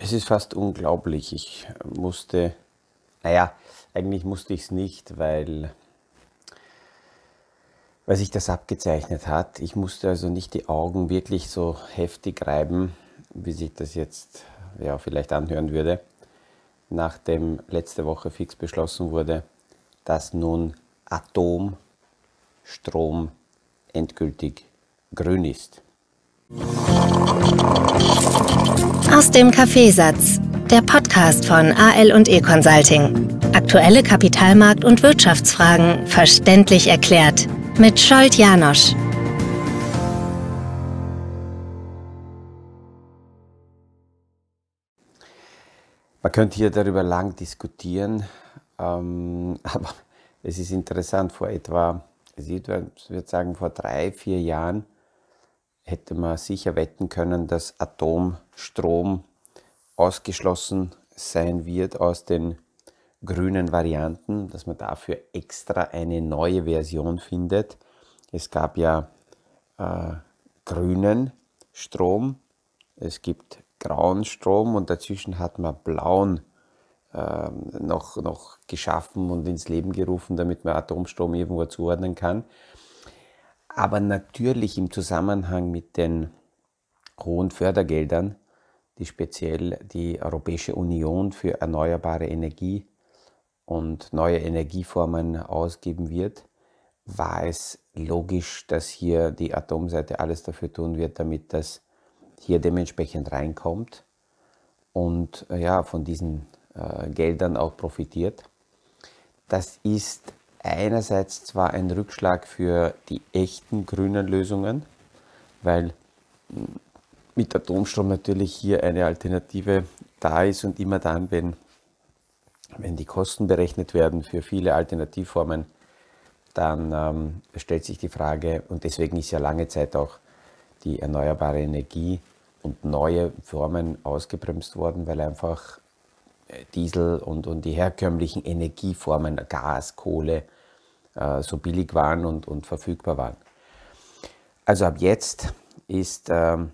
Es ist fast unglaublich. Ich musste, naja, eigentlich musste ich es nicht, weil sich das abgezeichnet hat. Ich musste also nicht die Augen wirklich so heftig reiben, wie sich das jetzt ja vielleicht anhören würde, nachdem letzte Woche fix beschlossen wurde, dass nun Atomstrom endgültig grün ist. Aus dem Kaffeesatz, der Podcast von AL&E Consulting. Aktuelle Kapitalmarkt- und Wirtschaftsfragen verständlich erklärt mit Scholt Janosch. Man könnte hier darüber lang diskutieren, aber es ist interessant, ich würde sagen, vor 3, 4 Jahren hätte man sicher wetten können, dass Atomstrom ausgeschlossen sein wird aus den grünen Varianten, dass man dafür extra eine neue Version findet. Es gab ja grünen Strom, es gibt grauen Strom und dazwischen hat man blauen noch geschaffen und ins Leben gerufen, damit man Atomstrom irgendwo zuordnen kann. Aber natürlich im Zusammenhang mit den hohen Fördergeldern, die speziell die Europäische Union für erneuerbare Energie und neue Energieformen ausgeben wird, war es logisch, dass hier die Atomseite alles dafür tun wird, damit das hier dementsprechend reinkommt und ja, von diesen Geldern auch profitiert. Das ist einerseits zwar ein Rückschlag für die echten grünen Lösungen, weil mit Atomstrom natürlich hier eine Alternative da ist und immer dann, wenn die Kosten berechnet werden für viele Alternativformen, dann stellt sich die Frage, und deswegen ist ja lange Zeit auch die erneuerbare Energie und neue Formen ausgebremst worden, weil einfach Diesel und die herkömmlichen Energieformen, Gas, Kohle, so billig waren und verfügbar waren. Also ab jetzt ist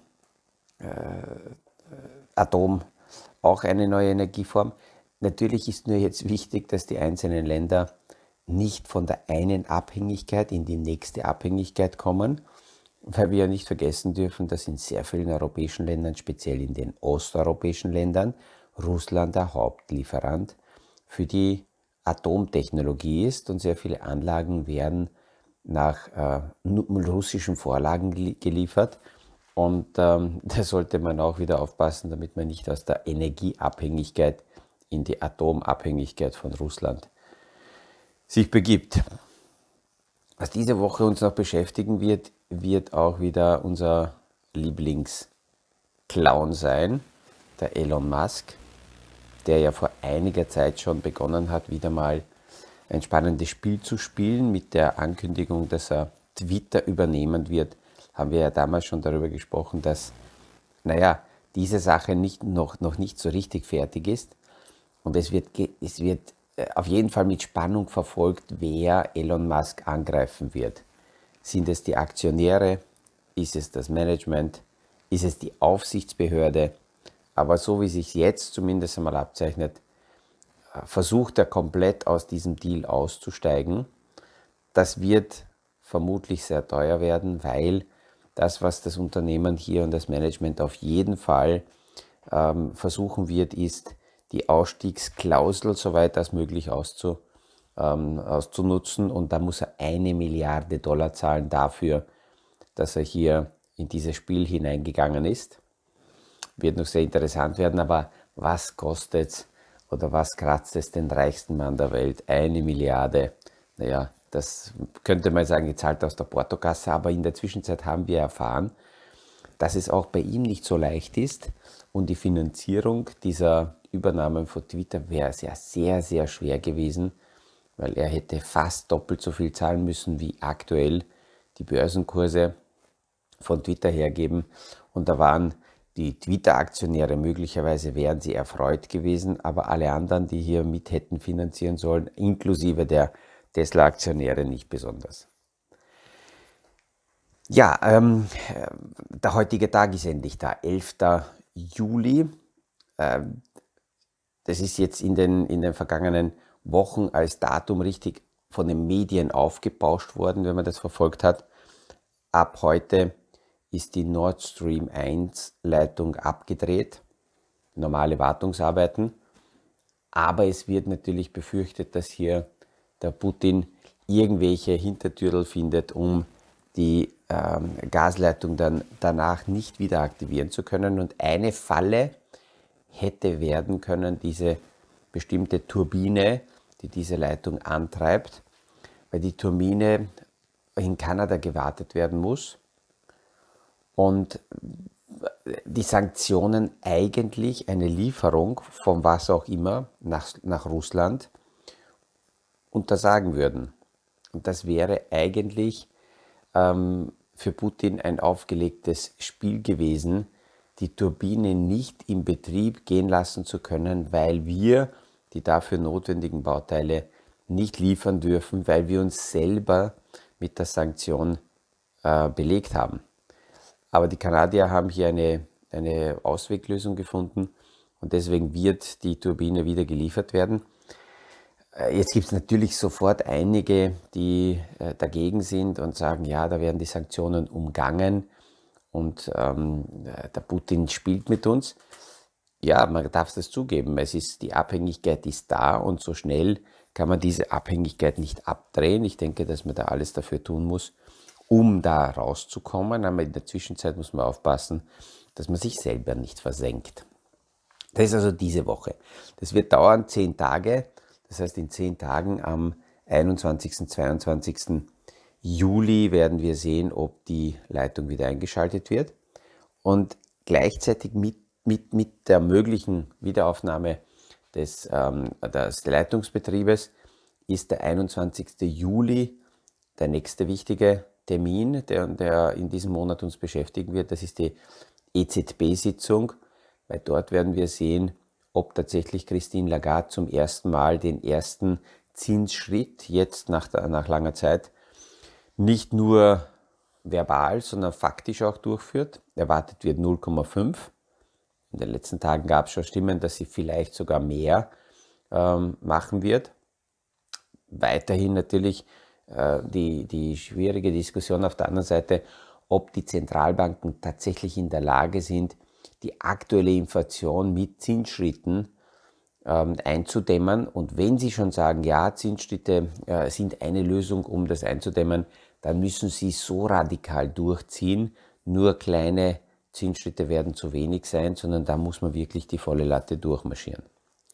Atom auch eine neue Energieform. Natürlich ist nur jetzt wichtig, dass die einzelnen Länder nicht von der einen Abhängigkeit in die nächste Abhängigkeit kommen, weil wir ja nicht vergessen dürfen, dass in sehr vielen europäischen Ländern, speziell in den osteuropäischen Ländern, Russland der Hauptlieferant für die Atomtechnologie ist und sehr viele Anlagen werden nach russischen Vorlagen geliefert. Und da sollte man auch wieder aufpassen, damit man nicht aus der Energieabhängigkeit in die Atomabhängigkeit von Russland sich begibt. Was diese Woche uns noch beschäftigen wird, wird auch wieder unser Lieblingsclown sein, der Elon Musk, der ja vor einiger Zeit schon begonnen hat, wieder mal ein spannendes Spiel zu spielen mit der Ankündigung, dass er Twitter übernehmen wird. Haben wir ja damals schon darüber gesprochen, dass, diese Sache noch nicht so richtig fertig ist. Und es wird auf jeden Fall mit Spannung verfolgt, wer Elon Musk angreifen wird. Sind es die Aktionäre? Ist es das Management? Ist es die Aufsichtsbehörde? Aber so wie sich jetzt zumindest einmal abzeichnet, versucht er komplett aus diesem Deal auszusteigen. Das wird vermutlich sehr teuer werden, weil das, was das Unternehmen hier und das Management auf jeden Fall versuchen wird, ist, die Ausstiegsklausel so weit als möglich auszunutzen. Und da muss er 1 Milliarde Dollar zahlen dafür, dass er hier in dieses Spiel hineingegangen ist. Wird noch sehr interessant werden, aber was kostet es oder was kratzt es den reichsten Mann der Welt? 1 Milliarde. Naja, das könnte man sagen, gezahlt aus der Portokasse, aber in der Zwischenzeit haben wir erfahren, dass es auch bei ihm nicht so leicht ist und die Finanzierung dieser Übernahme von Twitter wäre sehr, sehr schwer gewesen, weil er hätte fast doppelt so viel zahlen müssen, wie aktuell die Börsenkurse von Twitter hergeben. Und da waren die Twitter-Aktionäre, möglicherweise wären sie erfreut gewesen, aber alle anderen, die hier mit hätten finanzieren sollen, inklusive der Tesla-Aktionäre, nicht besonders. Ja, der heutige Tag ist endlich da, 11. Juli. das ist jetzt in den vergangenen Wochen als Datum richtig von den Medien aufgebauscht worden, wenn man das verfolgt hat. Ab heute ist die Nord Stream 1 Leitung abgedreht, normale Wartungsarbeiten. Aber es wird natürlich befürchtet, dass hier der Putin irgendwelche Hintertürel findet, um die Gasleitung dann danach nicht wieder aktivieren zu können. Und eine Falle hätte werden können, diese bestimmte Turbine, die diese Leitung antreibt, weil die Turbine in Kanada gewartet werden muss und die Sanktionen eigentlich eine Lieferung von was auch immer nach Russland untersagen würden. Und das wäre eigentlich für Putin ein aufgelegtes Spiel gewesen, die Turbine nicht in Betrieb gehen lassen zu können, weil wir die dafür notwendigen Bauteile nicht liefern dürfen, weil wir uns selber mit der Sanktion belegt haben. Aber die Kanadier haben hier eine Ausweglösung gefunden und deswegen wird die Turbine wieder geliefert werden. Jetzt gibt es natürlich sofort einige, die dagegen sind und sagen, ja, da werden die Sanktionen umgangen und der Putin spielt mit uns. Ja, man darf das zugeben, die Abhängigkeit ist da und so schnell kann man diese Abhängigkeit nicht abdrehen. Ich denke, dass man da alles dafür tun muss, um da rauszukommen. Aber in der Zwischenzeit muss man aufpassen, dass man sich selber nicht versenkt. Das ist also diese Woche. Das wird dauern 10 Tage. Das heißt, in 10 Tagen am 21. 22. Juli werden wir sehen, ob die Leitung wieder eingeschaltet wird. Und gleichzeitig mit der möglichen Wiederaufnahme des Leitungsbetriebes ist der 21. Juli der nächste wichtige Termin, der in diesem Monat uns beschäftigen wird. Das ist die EZB-Sitzung, weil dort werden wir sehen, ob tatsächlich Christine Lagarde zum ersten Mal den ersten Zinsschritt jetzt nach langer Zeit nicht nur verbal, sondern faktisch auch durchführt. Erwartet wird 0,5. In den letzten Tagen gab es schon Stimmen, dass sie vielleicht sogar mehr machen wird. Weiterhin natürlich die schwierige Diskussion auf der anderen Seite, ob die Zentralbanken tatsächlich in der Lage sind, die aktuelle Inflation mit Zinsschritten einzudämmen. Und wenn sie schon sagen, ja, Zinsschritte sind eine Lösung, um das einzudämmen, dann müssen sie so radikal durchziehen. Nur kleine Zinsschritte werden zu wenig sein, sondern da muss man wirklich die volle Latte durchmarschieren.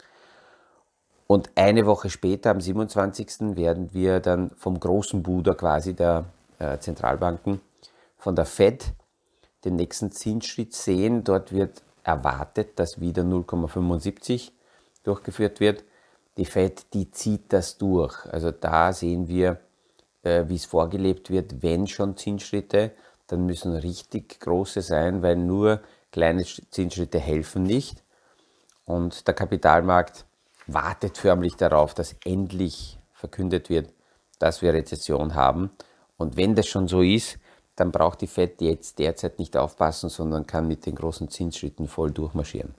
Und eine Woche später, am 27. werden wir dann vom großen Bruder quasi der Zentralbanken, von der Fed, den nächsten Zinsschritt sehen. Dort wird erwartet, dass wieder 0,75 durchgeführt wird. Die Fed, die zieht das durch. Also da sehen wir, wie es vorgelebt wird, wenn schon Zinsschritte, dann müssen richtig große sein, weil nur kleine Zinsschritte helfen nicht. Und der Kapitalmarkt wartet förmlich darauf, dass endlich verkündet wird, dass wir Rezession haben. Und wenn das schon so ist, dann braucht die Fed jetzt derzeit nicht aufpassen, sondern kann mit den großen Zinsschritten voll durchmarschieren.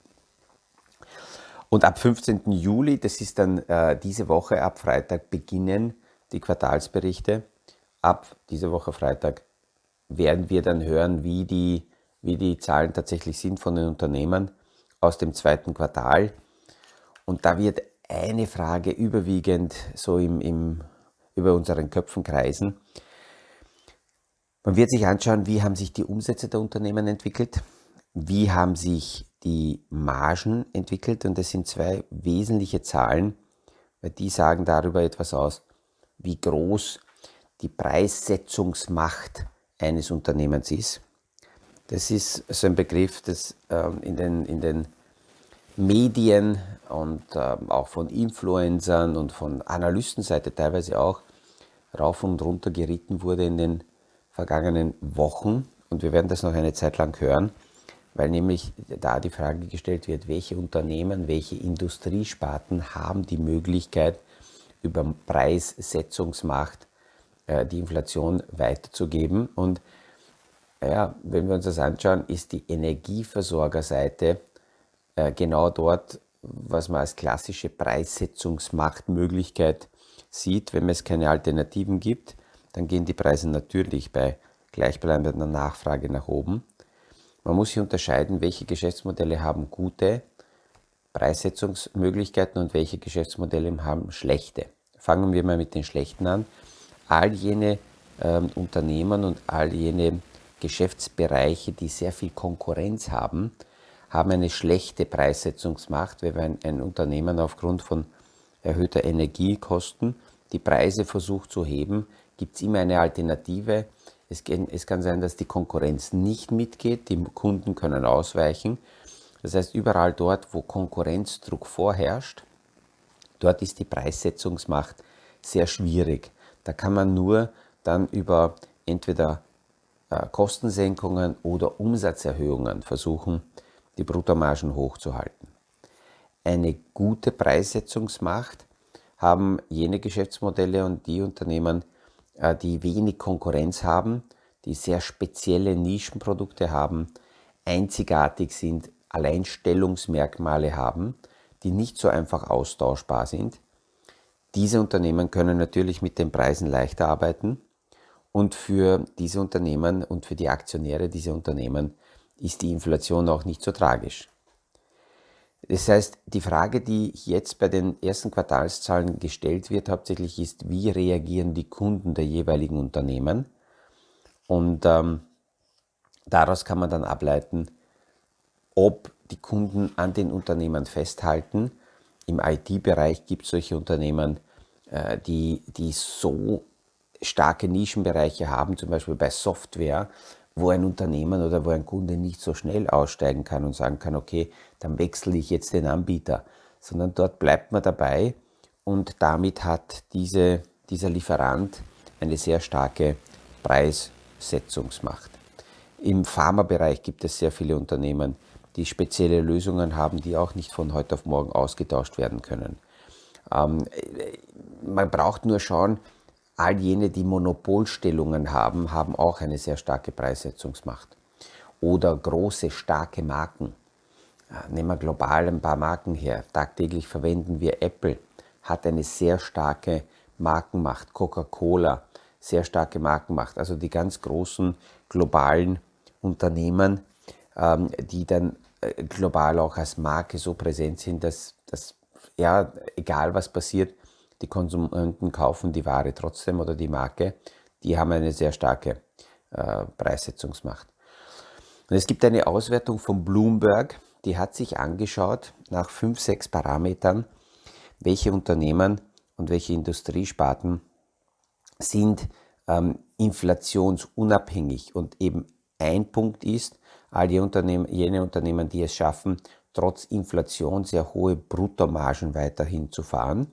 Und ab 15. Juli, das ist dann diese Woche, ab Freitag beginnen die Quartalsberichte. Ab dieser Woche Freitag werden wir dann hören, wie die Zahlen tatsächlich sind von den Unternehmen aus dem zweiten Quartal. Und da wird eine Frage überwiegend so über unseren Köpfen kreisen. Man wird sich anschauen, wie haben sich die Umsätze der Unternehmen entwickelt, wie haben sich die Margen entwickelt. Und das sind zwei wesentliche Zahlen, weil die sagen darüber etwas aus, wie groß die Preissetzungsmacht eines Unternehmens ist. Das ist so ein Begriff, das in den Medien und auch von Influencern und von Analystenseite teilweise auch rauf und runter geritten wurde in den vergangenen Wochen. Und wir werden das noch eine Zeit lang hören, weil nämlich da die Frage gestellt wird, welche Unternehmen, welche Industriesparten haben die Möglichkeit, über Preissetzungsmacht die Inflation weiterzugeben. Und ja, wenn wir uns das anschauen, ist die Energieversorgerseite genau dort, was man als klassische Preissetzungsmachtmöglichkeit sieht. Wenn es keine Alternativen gibt, dann gehen die Preise natürlich bei gleichbleibender Nachfrage nach oben. Man muss hier unterscheiden, welche Geschäftsmodelle haben gute Preissetzungsmöglichkeiten und welche Geschäftsmodelle haben schlechte. Fangen wir mal mit den schlechten an. All jene Unternehmen und all jene Geschäftsbereiche, die sehr viel Konkurrenz haben, haben eine schlechte Preissetzungsmacht, weil ein Unternehmen aufgrund von erhöhter Energiekosten die Preise versucht zu heben, gibt es immer eine Alternative. Es kann sein, dass die Konkurrenz nicht mitgeht, die Kunden können ausweichen. Das heißt, überall dort, wo Konkurrenzdruck vorherrscht, dort ist die Preissetzungsmacht sehr schwierig. Da kann man nur dann über entweder Kostensenkungen oder Umsatzerhöhungen versuchen, die Bruttomargen hochzuhalten. Eine gute Preissetzungsmacht haben jene Geschäftsmodelle und die Unternehmen, die wenig Konkurrenz haben, die sehr spezielle Nischenprodukte haben, einzigartig sind, Alleinstellungsmerkmale haben, die nicht so einfach austauschbar sind. Diese Unternehmen können natürlich mit den Preisen leichter arbeiten und für diese Unternehmen und für die Aktionäre dieser Unternehmen ist die Inflation auch nicht so tragisch. Das heißt, die Frage, die jetzt bei den ersten Quartalszahlen gestellt wird, hauptsächlich ist, wie reagieren die Kunden der jeweiligen Unternehmen? Und daraus kann man dann ableiten, ob die Kunden an den Unternehmen festhalten. Im IT-Bereich gibt es solche Unternehmen, die so starke Nischenbereiche haben, zum Beispiel bei Software, wo ein Unternehmen oder wo ein Kunde nicht so schnell aussteigen kann und sagen kann, okay, dann wechsle ich jetzt den Anbieter, sondern dort bleibt man dabei und damit hat dieser Lieferant eine sehr starke Preissetzungsmacht. Im Pharmabereich gibt es sehr viele Unternehmen, die spezielle Lösungen haben, die auch nicht von heute auf morgen ausgetauscht werden können. Man braucht nur schauen, all jene, die Monopolstellungen haben, haben auch eine sehr starke Preissetzungsmacht. Oder große, starke Marken. Nehmen wir global ein paar Marken her. Tagtäglich verwenden wir Apple, hat eine sehr starke Markenmacht. Coca-Cola, sehr starke Markenmacht. Also die ganz großen globalen Unternehmen, die dann global auch als Marke so präsent sind, dass ja, egal was passiert, die Konsumenten kaufen die Ware trotzdem oder die Marke, die haben eine sehr starke Preissetzungsmacht. Und es gibt eine Auswertung von Bloomberg, die hat sich angeschaut nach 5, 6 Parametern, welche Unternehmen und welche Industriesparten sind inflationsunabhängig. Und eben ein Punkt ist, jene Unternehmen, die es schaffen, trotz Inflation sehr hohe Bruttomargen weiterhin zu fahren.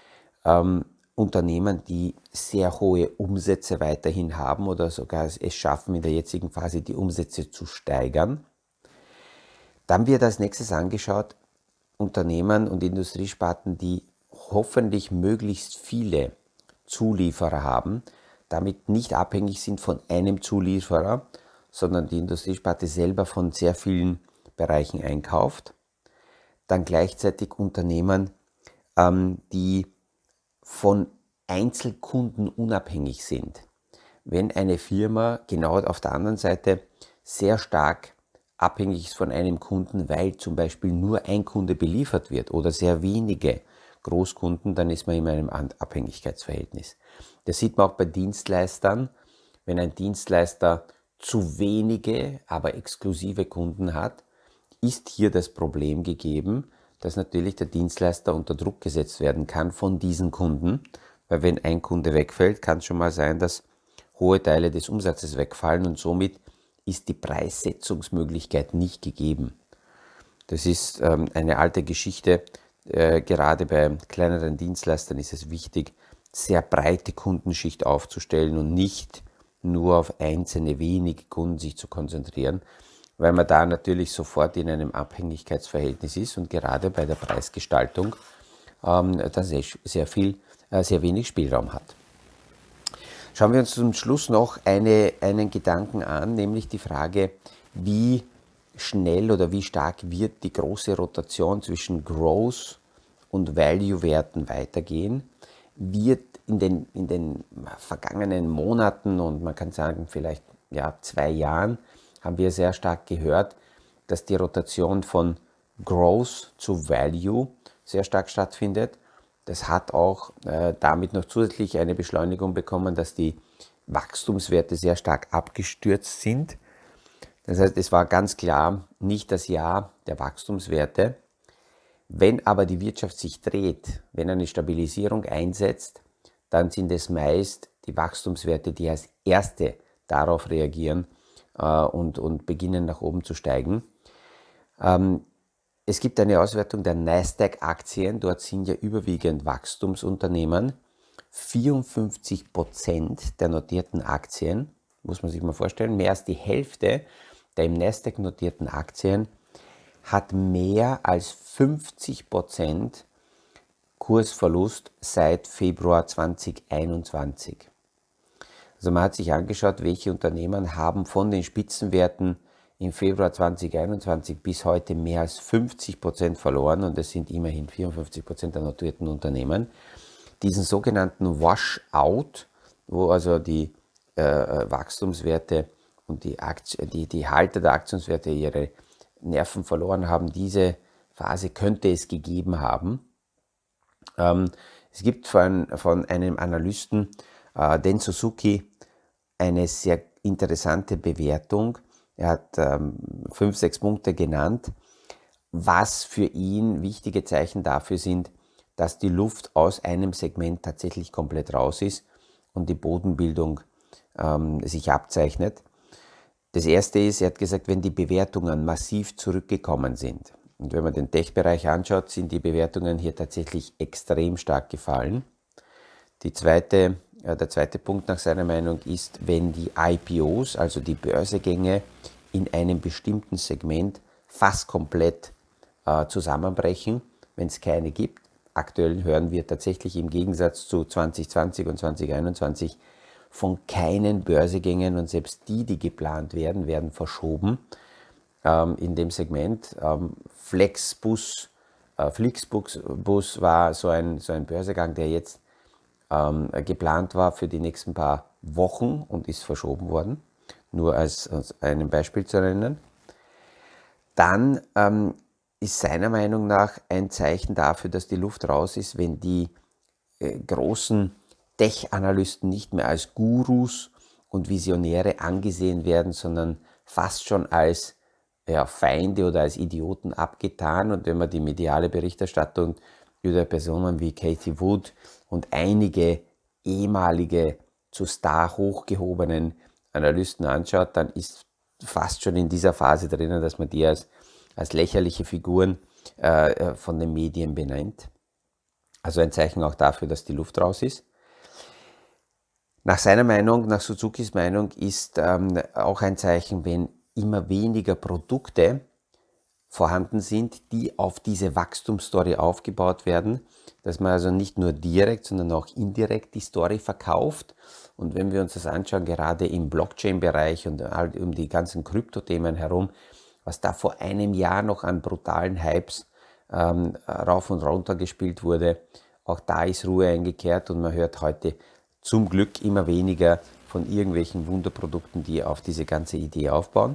Unternehmen, die sehr hohe Umsätze weiterhin haben oder sogar es schaffen, in der jetzigen Phase die Umsätze zu steigern. Dann wird als nächstes angeschaut, Unternehmen und Industriesparten, die hoffentlich möglichst viele Zulieferer haben, damit nicht abhängig sind von einem Zulieferer, sondern die Industriesparte selber von sehr vielen Bereichen einkauft. Dann gleichzeitig Unternehmen, die von Einzelkunden unabhängig sind. Wenn eine Firma genau auf der anderen Seite sehr stark abhängig ist von einem Kunden, weil zum Beispiel nur ein Kunde beliefert wird oder sehr wenige Großkunden, dann ist man in einem Abhängigkeitsverhältnis. Das sieht man auch bei Dienstleistern. Wenn ein Dienstleister zu wenige, aber exklusive Kunden hat, ist hier das Problem gegeben, dass natürlich der Dienstleister unter Druck gesetzt werden kann von diesen Kunden, weil wenn ein Kunde wegfällt, kann es schon mal sein, dass hohe Teile des Umsatzes wegfallen und somit ist die Preissetzungsmöglichkeit nicht gegeben. Das ist eine alte Geschichte. Gerade bei kleineren Dienstleistern ist es wichtig, sehr breite Kundenschicht aufzustellen und nicht nur auf einzelne wenige Kunden sich zu konzentrieren, weil man da natürlich sofort in einem Abhängigkeitsverhältnis ist und gerade bei der Preisgestaltung dann sehr wenig Spielraum hat. Schauen wir uns zum Schluss noch einen Gedanken an, nämlich die Frage, wie schnell oder wie stark wird die große Rotation zwischen Growth und Value-Werten weitergehen, wird in den vergangenen Monaten und man kann sagen vielleicht 2 Jahren, haben wir sehr stark gehört, dass die Rotation von Growth zu Value sehr stark stattfindet. Das hat auch damit noch zusätzlich eine Beschleunigung bekommen, dass die Wachstumswerte sehr stark abgestürzt sind. Das heißt, es war ganz klar nicht das Jahr der Wachstumswerte. Wenn aber die Wirtschaft sich dreht, wenn eine Stabilisierung einsetzt, dann sind es meist die Wachstumswerte, die als erste darauf reagieren und beginnen nach oben zu steigen. Es gibt eine Auswertung der Nasdaq-Aktien, dort sind ja überwiegend Wachstumsunternehmen. 54% der notierten Aktien, muss man sich mal vorstellen, mehr als die Hälfte der im Nasdaq notierten Aktien hat mehr als 50% Kursverlust seit Februar 2021. Also man hat sich angeschaut, welche Unternehmen haben von den Spitzenwerten im Februar 2021 bis heute mehr als 50% verloren und es sind immerhin 54% der notierten Unternehmen. Diesen sogenannten Washout, wo also die Wachstumswerte und die Halter der Aktienwerte ihre Nerven verloren haben, diese Phase könnte es gegeben haben. Es gibt von einem Analysten, Den Suzuki, eine sehr interessante Bewertung. Er hat 5, 6 Punkte genannt, was für ihn wichtige Zeichen dafür sind, dass die Luft aus einem Segment tatsächlich komplett raus ist und die Bodenbildung sich abzeichnet. Das erste ist, er hat gesagt, wenn die Bewertungen massiv zurückgekommen sind. Und wenn man den Tech-Bereich anschaut, sind die Bewertungen hier tatsächlich extrem stark gefallen. Der zweite Punkt nach seiner Meinung ist, wenn die IPOs, also die Börsegänge in einem bestimmten Segment fast komplett zusammenbrechen, wenn es keine gibt. Aktuell hören wir tatsächlich im Gegensatz zu 2020 und 2021 von keinen Börsegängen und selbst die geplant werden, werden verschoben in dem Segment. Flixbus war so ein Börsegang, der jetzt geplant war für die nächsten paar Wochen und ist verschoben worden, nur als einem Beispiel zu nennen. Dann ist seiner Meinung nach ein Zeichen dafür, dass die Luft raus ist, wenn die großen Tech-Analysten nicht mehr als Gurus und Visionäre angesehen werden, sondern fast schon als Feinde oder als Idioten abgetan. Und wenn man die mediale Berichterstattung über Personen wie Cathie Wood und einige ehemalige zu Star hochgehobenen Analysten anschaut, dann ist fast schon in dieser Phase drinnen, dass man die als lächerliche Figuren von den Medien benennt. Also ein Zeichen auch dafür, dass die Luft raus ist. Nach seiner Meinung, nach Suzukis Meinung, ist auch ein Zeichen, wenn immer weniger Produkte vorhanden sind, die auf diese Wachstumsstory aufgebaut werden, dass man also nicht nur direkt, sondern auch indirekt die Story verkauft. Und wenn wir uns das anschauen, gerade im Blockchain-Bereich und um die ganzen Kryptothemen herum, was da vor einem Jahr noch an brutalen Hypes rauf und runter gespielt wurde, auch da ist Ruhe eingekehrt und man hört heute zum Glück immer weniger von irgendwelchen Wunderprodukten, die auf diese ganze Idee aufbauen.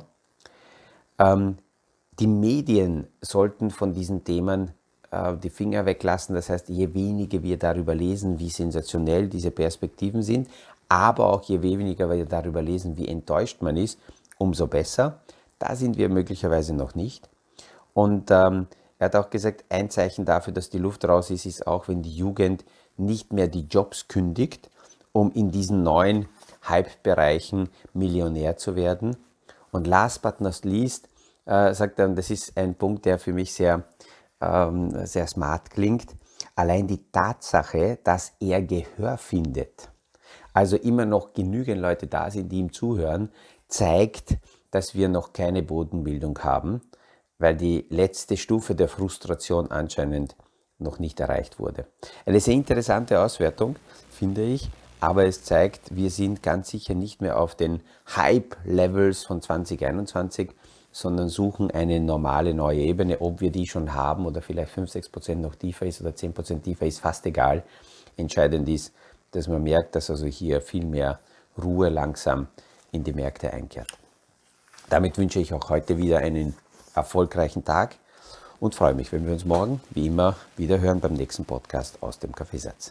Die Medien sollten von diesen Themen die Finger weglassen. Das heißt, je weniger wir darüber lesen, wie sensationell diese Perspektiven sind, aber auch je weniger wir darüber lesen, wie enttäuscht man ist, umso besser. Da sind wir möglicherweise noch nicht. Und er hat auch gesagt, ein Zeichen dafür, dass die Luft raus ist, ist auch, wenn die Jugend nicht mehr die Jobs kündigt, um in diesen neuen Hype-Bereichen Millionär zu werden. Und last but not least, sagt er, das ist ein Punkt, der für mich sehr smart klingt, allein die Tatsache, dass er Gehör findet, also immer noch genügend Leute da sind, die ihm zuhören, zeigt, dass wir noch keine Bodenbildung haben, weil die letzte Stufe der Frustration anscheinend noch nicht erreicht wurde. Eine sehr interessante Auswertung, finde ich, aber es zeigt, wir sind ganz sicher nicht mehr auf den Hype-Levels von 2021, sondern suchen eine normale neue Ebene. Ob wir die schon haben oder vielleicht 5-6% noch tiefer ist oder 10% tiefer, ist fast egal. Entscheidend ist, dass man merkt, dass also hier viel mehr Ruhe langsam in die Märkte einkehrt. Damit wünsche ich auch heute wieder einen erfolgreichen Tag und freue mich, wenn wir uns morgen, wie immer, wieder hören beim nächsten Podcast aus dem Kaffeesatz.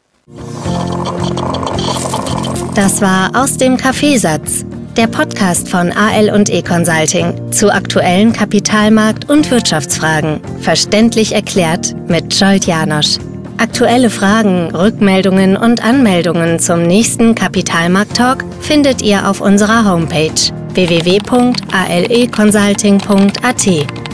Das war Aus dem Kaffeesatz, der Podcast von AL&E Consulting zu aktuellen Kapitalmarkt- und Wirtschaftsfragen. Verständlich erklärt mit Scholt Janosch. Aktuelle Fragen, Rückmeldungen und Anmeldungen zum nächsten Kapitalmarkt-Talk findet ihr auf unserer Homepage www.aleconsulting.at.